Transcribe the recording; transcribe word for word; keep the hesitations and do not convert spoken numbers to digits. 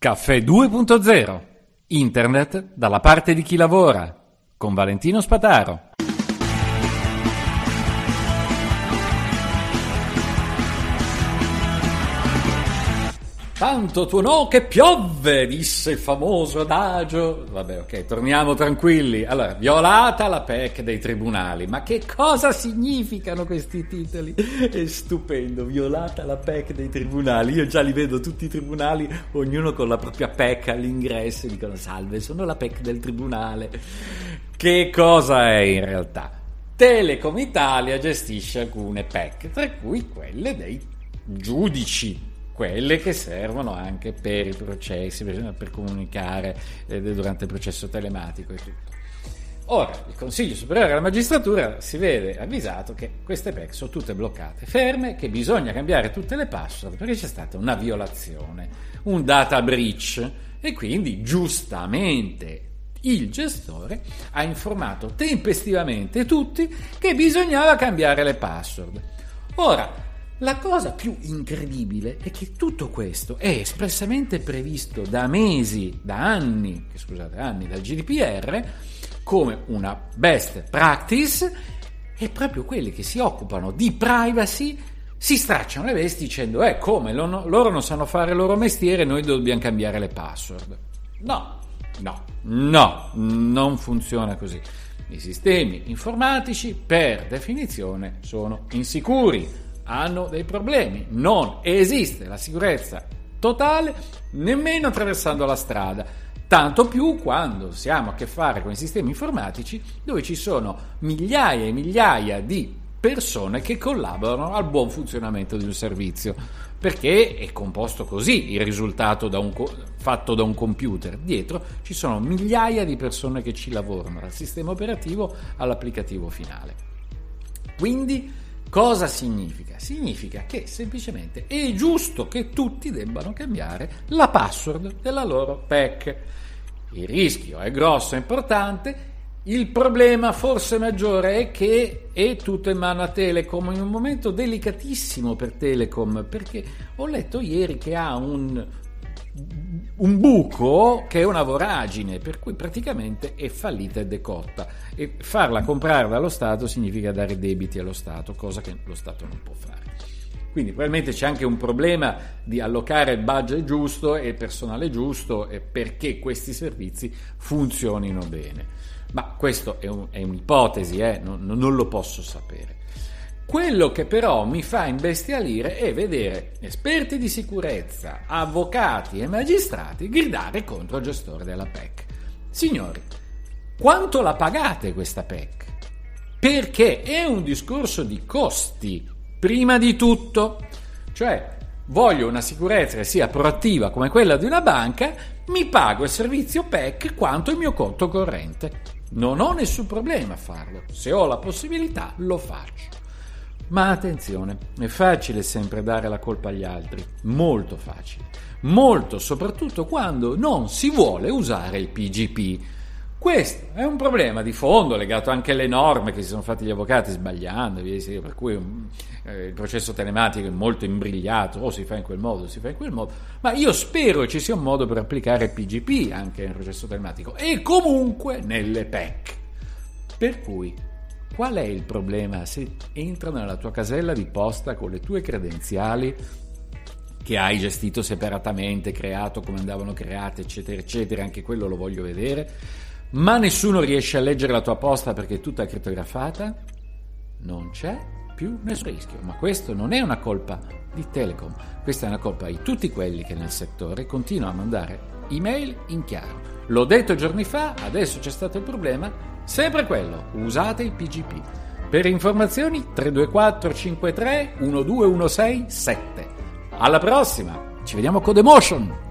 Caffè due punto zero. Internet dalla parte di chi lavora. Con Valentino Spataro. Tanto tu no che piove, disse il famoso adagio. Vabbè, ok, torniamo tranquilli. Allora, violata la P E C dei tribunali. Ma che cosa significano questi titoli? È stupendo, violata la P E C dei tribunali. Io già li vedo tutti i tribunali, ognuno con la propria P E C all'ingresso e dicono salve, sono la P E C del tribunale. Che cosa è in realtà? Telecom Italia gestisce alcune P E C, tra cui quelle dei giudici, quelle che servono anche per i processi, per, per comunicare eh, durante il processo telematico e tutto. Ora, il Consiglio Superiore della Magistratura si vede avvisato che queste P E C sono tutte bloccate, ferme, che bisogna cambiare tutte le password perché c'è stata una violazione, un data breach, e quindi giustamente il gestore ha informato tempestivamente tutti che bisognava cambiare le password. Ora, la cosa più incredibile è che tutto questo è espressamente previsto da mesi, da anni, scusate, anni dal G D P R come una best practice, e proprio quelli che si occupano di privacy si stracciano le vesti dicendo eh come loro, loro non sanno fare il loro mestiere, noi dobbiamo cambiare le password. No, no, no, non funziona così. I sistemi informatici per definizione sono insicuri, hanno dei problemi, non esiste la sicurezza totale nemmeno attraversando la strada, tanto più quando siamo a che fare con i sistemi informatici dove ci sono migliaia e migliaia di persone che collaborano al buon funzionamento di un servizio, perché è composto così il risultato da un co- fatto da un computer. Dietro ci sono migliaia di persone che ci lavorano, dal sistema operativo all'applicativo finale. Quindi cosa significa? Significa che semplicemente è giusto che tutti debbano cambiare la password della loro P E C. Il rischio è grosso e importante, il problema forse maggiore è che è tutto in mano a Telecom, in un momento delicatissimo per Telecom, perché ho letto ieri che ha un, un buco che è una voragine, per cui praticamente è fallita e decotta, e farla comprare dallo Stato significa dare debiti allo Stato, cosa che lo Stato non può fare. Quindi probabilmente c'è anche un problema di allocare il budget giusto e il personale giusto e perché questi servizi funzionino bene. Ma questo è, un, è un'ipotesi, eh? non, non lo posso sapere. Quello che però mi fa imbestialire è vedere esperti di sicurezza, avvocati e magistrati gridare contro il gestore della P E C. Signori, quanto la pagate questa P E C? Perché è un discorso di costi, prima di tutto. Cioè, voglio una sicurezza che sia proattiva come quella di una banca, mi pago il servizio P E C quanto il mio conto corrente. Non ho nessun problema a farlo. Se ho la possibilità, lo faccio. Ma attenzione, è facile sempre dare la colpa agli altri, molto facile, molto soprattutto quando non si vuole usare il P G P. Questo è un problema di fondo legato anche alle norme che si sono fatti gli avvocati sbagliando, per cui eh, il processo telematico è molto imbrigliato, o si fa in quel modo o si fa in quel modo, ma io spero che ci sia un modo per applicare il P G P anche nel processo telematico e comunque nelle P E C. Per cui qual è il problema se entrano nella tua casella di posta con le tue credenziali che hai gestito separatamente, creato come andavano create, eccetera, eccetera, anche quello lo voglio vedere, ma nessuno riesce a leggere la tua posta perché è tutta crittografata? Non c'è più nessun rischio, ma questo non è una colpa di Telecom, questa è una colpa di tutti quelli che nel settore continuano a mandare email in chiaro. L'ho detto giorni fa, adesso c'è stato il problema, sempre quello, usate il P G P. Per informazioni tre due quattro cinque tre uno due uno sei sette. Alla prossima, ci vediamo con Codemotion!